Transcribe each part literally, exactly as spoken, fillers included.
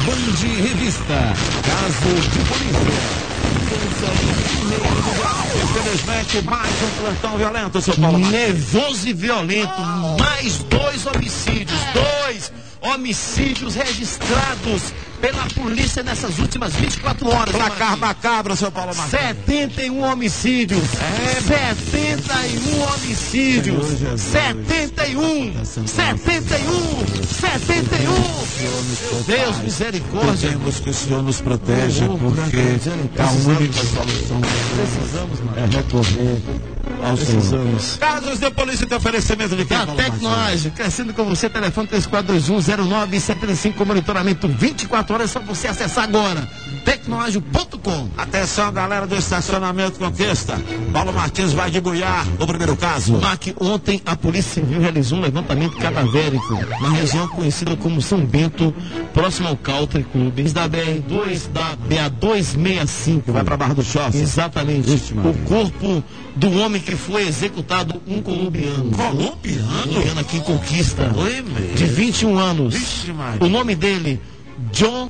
Band Revista, caso de polícia. Infelizmente, mais um plantão violento, seu Paulo Martins. Nervoso e violento, mais dois homicídios, dois homicídios registrados pela polícia nessas últimas vinte e quatro horas. Placar macabro, seu Paulo Martins. setenta e um homicídios. É. setenta e um homicídios. Jesus, setenta e um. setenta e um. setenta e um. Meu Deus, misericórdia. Pedimos que o Senhor nos proteja, porque a única solução é recorrer aos Precisamos. Casos de polícia de oferecimento de quem? A tecnologia, crescendo com você, telefone três quatro dois um zero nove sete cinco, com monitoramento vinte e quatro horas, é só você acessar agora, tecnológio ponto com. Atenção, galera do estacionamento Conquista. Paulo Martins vai debulhar o primeiro caso. Mac, ontem a Polícia Civil realizou um levantamento cadavérico na região conhecida como São Bento, próximo ao Country Club, da B R dois, da B A duzentos e sessenta e cinco. Vai pra Barra do Choça. Exatamente. Ixi, o corpo do homem que foi executado, um colombiano. Colombiano? Colombiano aqui em Conquista. Oi, de vinte e um anos. Ixi, o nome dele, John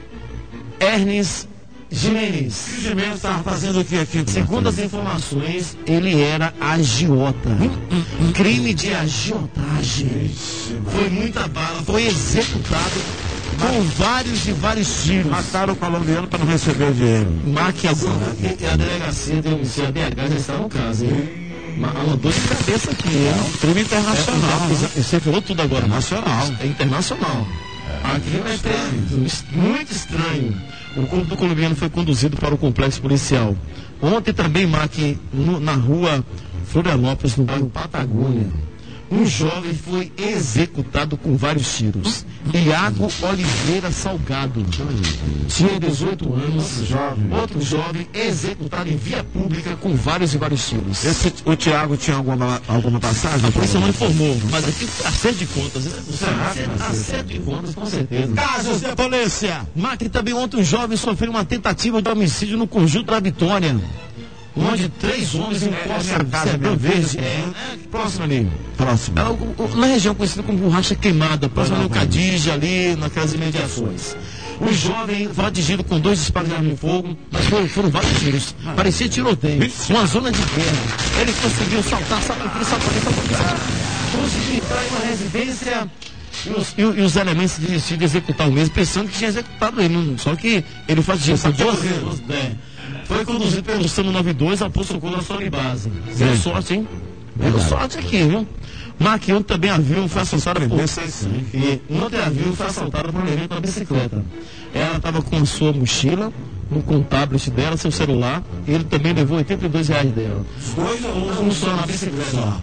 Ernest Jimenez. O Jimenez estava fazendo o que aqui? Segundo as informações, ele era agiota. Hum, hum, hum, Crime de agiotagem. Ixi, foi muita bala, foi executado com vários e vários tiros. Mataram o colombiano para não receber dinheiro. Marque agora. E a delegacia de homicídio, a D H, já está no caso, hein? Uma, uma dor de cabeça aqui, hein? É um crime internacional. É, você falou tudo agora. Internacional. É internacional. Aqui vai ter muito estranho. O corpo do colombiano foi conduzido para o complexo policial. Ontem também, Mac, no, na rua Florianópolis, no bairro Patagônia, um jovem foi executado com vários tiros. Iago Oliveira Salgado tinha dezoito anos. Jovem. Outro jovem executado em via pública com vários e vários tiros. Esse, o Tiago tinha alguma, alguma passagem? A polícia não informou, mas aqui acerto de contas. Acerto de contas, com certeza. Casos de polícia. Macri, também ontem um jovem sofreu uma tentativa de homicídio no Conjunto da Vitória, onde três homens em Costa Sertão Verde, é, é, próximo ali, próximo. É, o, o, na região conhecida como Borracha Queimada, próximo ao Cadija, ali naquelas imediações. O jovem foi atingido com dois disparos de arma de fogo, mas foram, foram vários tiros. Parecia tiroteio, uma zona de guerra. Ele conseguiu saltar, saltar, saltar, saltar, conseguiu entrar em uma residência. E os, e, e os elementos desistiram de executar o mesmo, pensando que tinha executado ele, só que ele faz isso doze anos. Foi conduzido pelo SAMU noventa e dois ao posto socorro da Solibase. Deu sorte, hein? Deu sorte aqui, viu? Marque, ontem também a Vilma foi assaltada por... E ontem a Vilma foi assaltada por um elemento da bicicleta. Ela estava com a sua mochila, com o tablet dela, seu celular, e ele também levou oitenta e dois reais dela. Um só na bicicleta.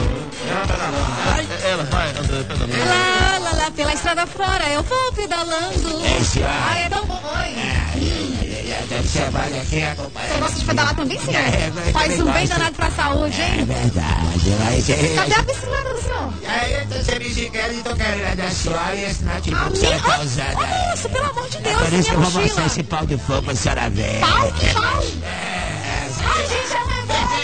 Ela vai, André, pedalando. Lá, lá, lá, pela estrada fora, eu vou pedalando. Ai, é tão bom. Você gosta de pedalar também, senhor? É, faz um bem danado pra saúde, hein? É verdade. Cadê a bicicleta do senhor? Aí eu tô sem bicicleta e tô querendo a senhora e esse notebook que será causada. Olha isso, pelo amor de Deus, Por isso que eu vou mochila. mostrar esse pau de fogo pra senhora ver. Pau? Que pau? É, Ai, gente, é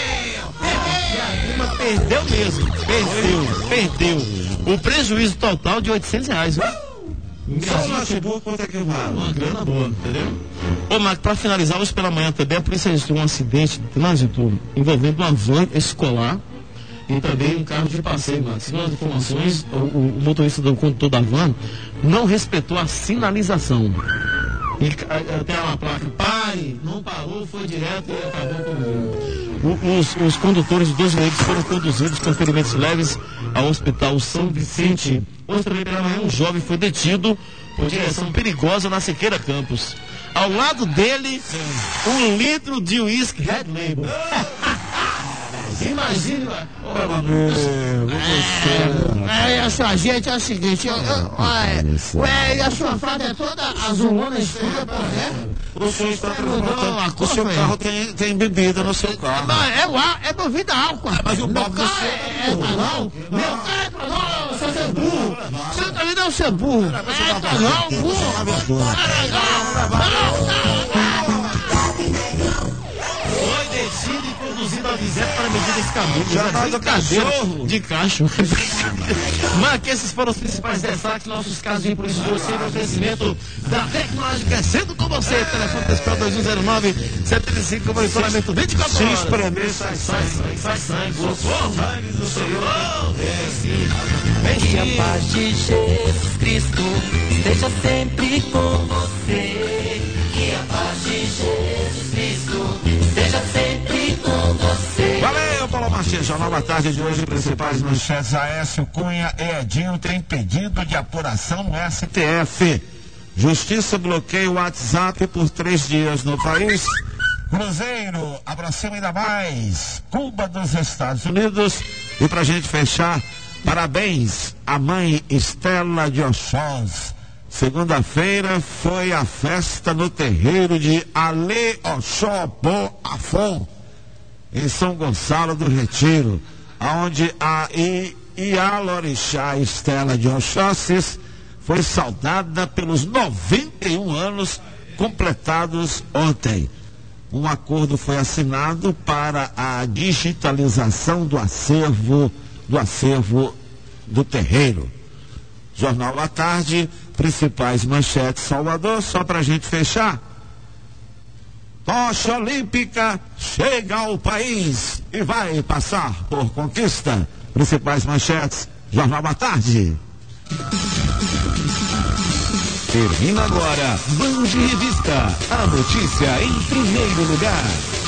Mas perdeu mesmo, perdeu, perdeu. O prejuízo total de oitocentos reais, viu? Só o notebook, quanto é que vale? Uma grana boa, entendeu? Ô, Marco, para finalizar, hoje pela manhã também a polícia registrou um acidente de trânsito envolvendo uma van escolar e também um carro de passeio, Marco. Segundo as informações, o, o, o motorista do condutor da van não respeitou a sinalização. E até uma placa, pare, não parou, foi direto e acabou com os, os condutores dos dois veículos foram conduzidos com ferimentos leves ao Hospital São Vicente. Hoje também pela manhã um jovem foi detido por direção perigosa na Siqueira Campos. Ao lado dele, um litro de uísque Red Label. Imagina. É, é, a sua gente é o seguinte, eu, eu, ué, e a sua fralda é toda azulona escura, por né? O senhor está perguntando, o seu carro tem, tem bebida no seu carro. É, é, é bebida álcool. Mas o meu carro carro é, é etanol. Meu carro é etanol, você é burro. Você também não é burro. É etanol, burro. Foi descido e conduzido a Isete para medir esse cabelo. Jornal do Cachorro. De cacho. Mas que esses foram os principais destaques, nossos casos de polícia de você, no oferecimento da Tecnológica, sendo com você. Telefone pessoal dois um zero nove, sete cinco, monitoramento vinte e quatro horas. Se espremer, sai sangue. Sai sangue. Sangue do Senhor. Que a paz de Jesus Cristo esteja sempre com você. Que a paz de Jesus Cristo esteja sempre com você. Valeu, Paulo Martins. Jornal da Tarde de hoje, principais manchetes. Aécio Cunha e Edinho têm pedido de apuração no S T F. Justiça bloqueia o WhatsApp por três dias no país. Cruzeiro aproxima ainda mais Cuba dos Estados Unidos. E pra gente fechar, parabéns à mãe Estela de Oxós. Segunda-feira foi a festa no terreiro de Ale Oxóbo Afon, em São Gonçalo do Retiro, onde a Ialorixá Estela de Oxóssis foi saudada pelos noventa e um anos completados ontem. Um acordo foi assinado para a digitalização do acervo do acervo do terreiro. Jornal da Tarde, principais manchetes Salvador, só pra gente fechar. Tocha Olímpica chega ao país e vai passar por conquista. Principais manchetes, Jornal da Tarde. Termina agora, Band Revista, a notícia em primeiro lugar.